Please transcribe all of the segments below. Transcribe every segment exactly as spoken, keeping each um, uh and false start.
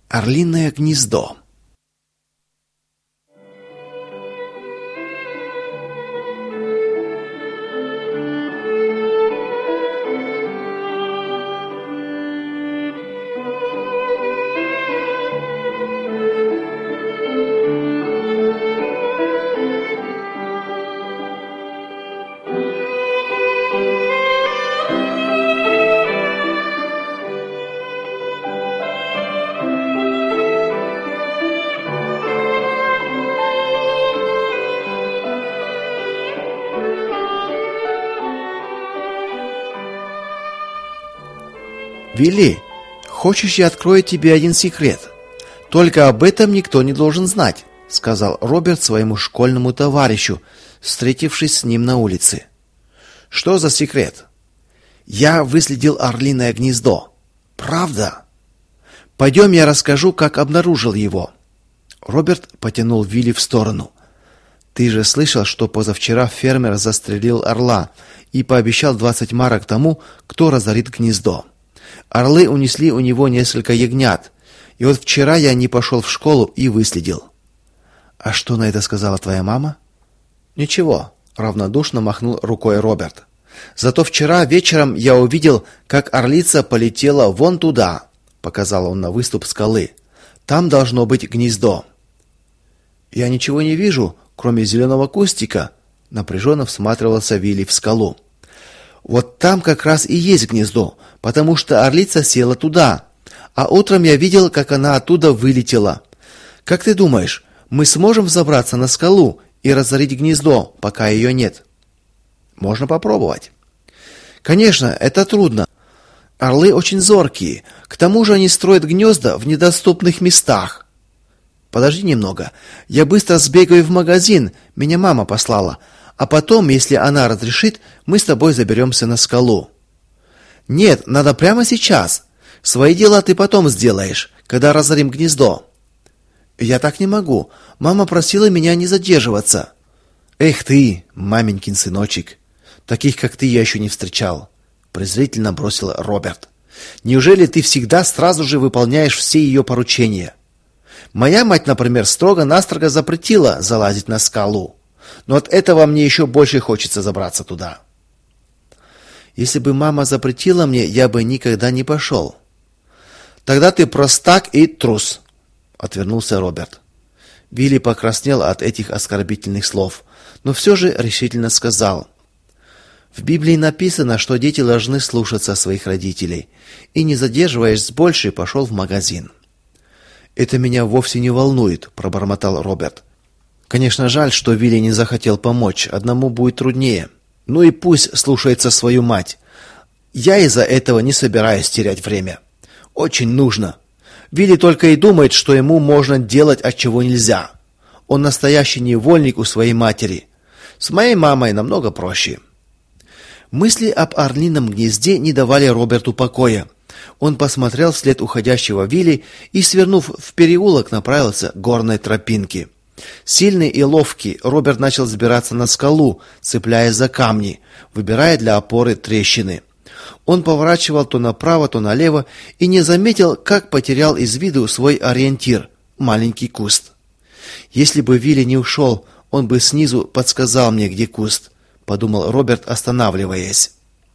Орлиное гнездо. Вилли, хочешь, я открою тебе один секрет? Только об этом никто не должен знать, сказал Роберт своему школьному товарищу, встретившись с ним на улице. Что за секрет? Я выследил орлиное гнездо. Правда? Пойдем, я расскажу, как обнаружил его. Роберт потянул Вилли в сторону. Ты же слышал, что позавчера фермер застрелил орла и пообещал двадцать марок тому, кто разорит гнездо. Орлы унесли у него несколько ягнят. И вот вчера я не пошел в школу и выследил. А что на это сказала твоя мама? Ничего, равнодушно махнул рукой Роберт. Зато вчера вечером я увидел, как орлица полетела вон туда, показал он на выступ скалы. Там должно быть гнездо. Я ничего не вижу, кроме зеленого кустика, напряженно всматривался Вилли в скалу. Вот там как раз и есть гнездо, потому что орлица села туда. А утром я видел, как она оттуда вылетела. Как ты думаешь, мы сможем взобраться на скалу и разорить гнездо, пока ее нет? Можно попробовать. Конечно, это трудно. Орлы очень зоркие. К тому же они строят гнезда в недоступных местах. Подожди немного. Я быстро сбегаю в магазин, меня мама послала. А потом, если она разрешит, мы с тобой заберемся на скалу. Нет, надо прямо сейчас. Свои дела ты потом сделаешь, когда разорим гнездо. Я так не могу. Мама просила меня не задерживаться. Эх ты, маменькин сыночек. Таких, как ты, я еще не встречал, презрительно бросил Роберт. Неужели ты всегда сразу же выполняешь все ее поручения? Моя мать, например, строго-настрого запретила залазить на скалу. Но от этого мне еще больше хочется забраться туда. Если бы мама запретила мне, я бы никогда не пошел. Тогда ты простак и трус, отвернулся Роберт. Вилли покраснел от этих оскорбительных слов, но все же решительно сказал: в Библии написано, что дети должны слушаться своих родителей, и не задерживаясь больше, пошел в магазин. Это меня вовсе не волнует, пробормотал Роберт. Конечно, жаль, что Вилли не захотел помочь, одному будет труднее. Ну и пусть слушается свою мать. Я из-за этого не собираюсь терять время. Очень нужно. Вилли только и думает, что ему можно делать, а чего нельзя. Он настоящий невольник у своей матери. С моей мамой намного проще. Мысли об орлином гнезде не давали Роберту покоя. Он посмотрел вслед уходящего Вилли и, свернув в переулок, направился к горной тропинке. Сильный и ловкий, Роберт начал взбираться на скалу, цепляясь за камни, выбирая для опоры трещины. Он поворачивал то направо, то налево и не заметил, как потерял из виду свой ориентир маленький куст. Если бы Вилли не ушел, он бы снизу подсказал мне, где куст, подумал Роберт, останавливаясь.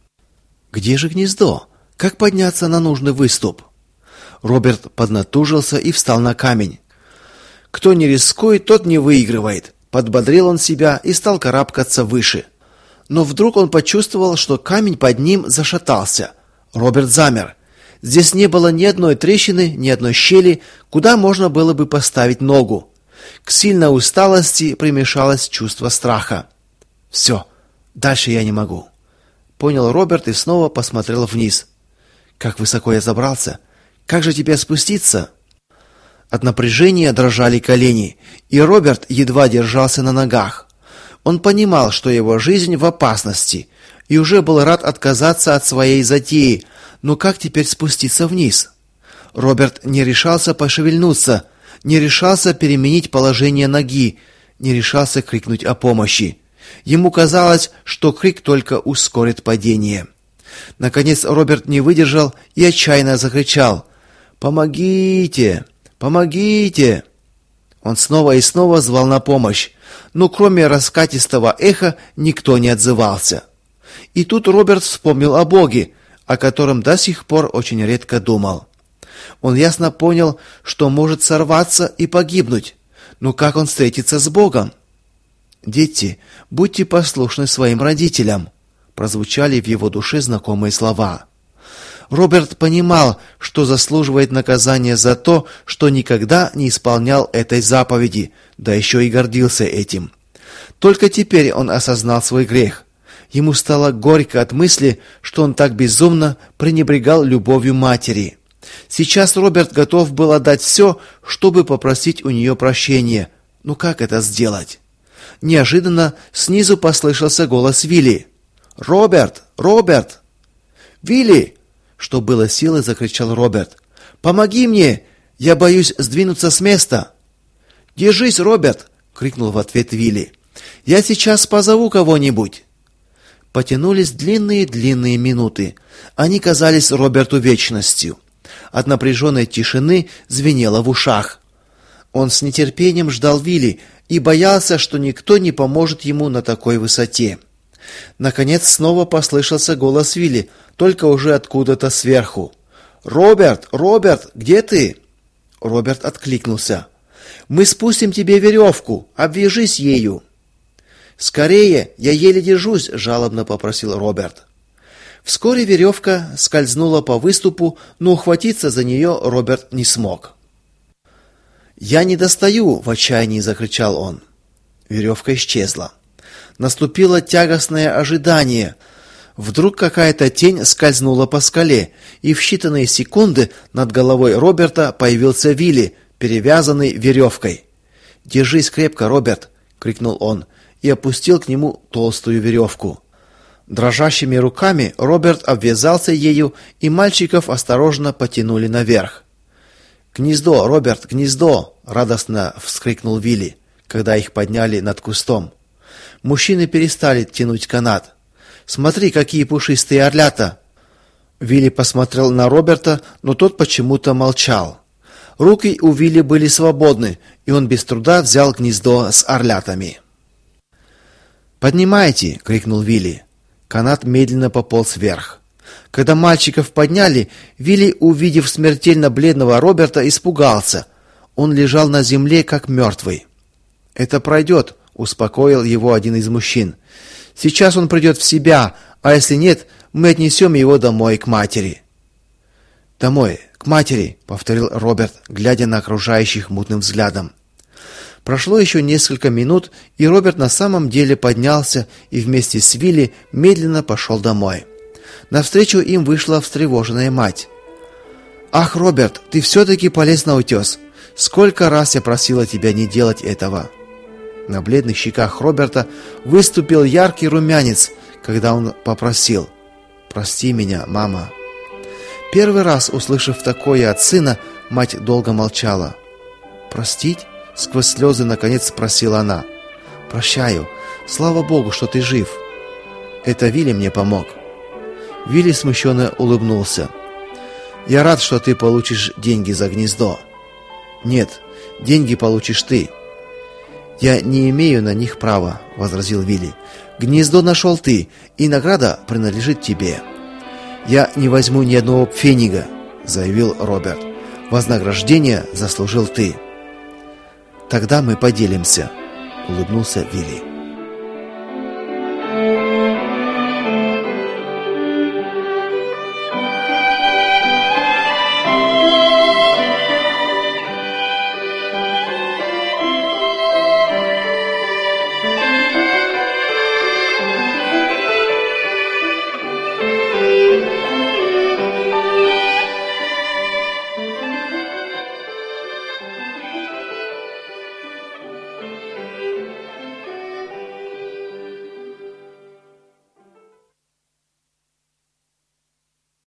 Где же гнездо? Как подняться на нужный выступ? Роберт поднатужился и встал на камень. Кто не рискует, тот не выигрывает, подбодрил он себя и стал карабкаться выше. Но вдруг он почувствовал, что камень под ним зашатался. Роберт замер. Здесь не было ни одной трещины, ни одной щели, куда можно было бы поставить ногу. К сильной усталости примешалось чувство страха. Все, дальше я не могу, понял Роберт и снова посмотрел вниз. Как высоко я забрался? Как же теперь спуститься? От напряжения дрожали колени, и Роберт едва держался на ногах. Он понимал, что его жизнь в опасности, и уже был рад отказаться от своей затеи, но как теперь спуститься вниз? Роберт не решался пошевельнуться, не решался переменить положение ноги, не решался крикнуть о помощи. Ему казалось, что крик только ускорит падение. Наконец Роберт не выдержал и отчаянно закричал: "Помогите! Помогите!» Он снова и снова звал на помощь, но кроме раскатистого эха никто не отзывался. И тут Роберт вспомнил о Боге, о котором до сих пор очень редко думал. Он ясно понял, что может сорваться и погибнуть. Но как он встретится с Богом? «Дети, будьте послушны своим родителям», прозвучали в его душе знакомые слова. Роберт понимал, что заслуживает наказания за то, что никогда не исполнял этой заповеди, да еще и гордился этим. Только теперь он осознал свой грех. Ему стало горько от мысли, что он так безумно пренебрегал любовью матери. Сейчас Роберт готов был отдать все, чтобы попросить у нее прощения. Но как это сделать? Неожиданно снизу послышался голос Вилли. «Роберт! Роберт!» «Вилли!» Что было силы, закричал Роберт. «Помоги мне! Я боюсь сдвинуться с места!» «Держись, Роберт!» крикнул в ответ Вилли. «Я сейчас позову кого-нибудь!» Потянулись длинные-длинные минуты. Они казались Роберту вечностью. От напряженной тишины звенело в ушах. Он с нетерпением ждал Вилли и боялся, что никто не поможет ему на такой высоте. Наконец снова послышался голос Вилли, только уже откуда-то сверху. «Роберт! Роберт! Где ты?» Роберт откликнулся. «Мы спустим тебе веревку. Обвяжись ею». «Скорее! Я еле держусь!» – жалобно попросил Роберт. Вскоре веревка скользнула по выступу, но ухватиться за нее Роберт не смог. «Я не достаю!» – в отчаянии закричал он. Веревка исчезла. Наступило тягостное ожидание. Вдруг какая-то тень скользнула по скале, и в считанные секунды над головой Роберта появился Вилли, перевязанный веревкой. «Держись крепко, Роберт!» – крикнул он и опустил к нему толстую веревку. Дрожащими руками Роберт обвязался ею, и мальчиков осторожно потянули наверх. «Гнездо, Роберт, гнездо!» – радостно вскрикнул Вилли, когда их подняли над кустом. Мужчины перестали тянуть канат. «Смотри, какие пушистые орлята!» Вилли посмотрел на Роберта, но тот почему-то молчал. Руки у Вилли были свободны, и он без труда взял гнездо с орлятами. «Поднимайте!» – крикнул Вилли. Канат медленно пополз вверх. Когда мальчиков подняли, Вилли, увидев смертельно бледного Роберта, испугался. Он лежал на земле, как мертвый. «Это пройдет», — успокоил его один из мужчин. «Сейчас он придет в себя, а если нет, мы отнесем его домой к матери». «Домой, к матери», — повторил Роберт, глядя на окружающих мутным взглядом. Прошло еще несколько минут, и Роберт на самом деле поднялся и вместе с Вилли медленно пошел домой. Навстречу им вышла встревоженная мать. «Ах, Роберт, ты все-таки полез на утес! Сколько раз я просила тебя не делать этого!» На бледных щеках Роберта выступил яркий румянец, когда он попросил: «Прости меня, мама». Первый раз, услышав такое от сына, мать долго молчала. «Простить?» — сквозь слезы наконец спросила она. «Прощаю. Слава Богу, что ты жив. Это Вилли мне помог». Вилли смущенно улыбнулся. «Я рад, что ты получишь деньги за гнездо». «Нет, деньги получишь ты». «Я не имею на них права», — возразил Вилли. «Гнездо нашел ты, и награда принадлежит тебе». «Я не возьму ни одного пфенига», — заявил Роберт. «Вознаграждение заслужил ты». «Тогда мы поделимся», — улыбнулся Вилли.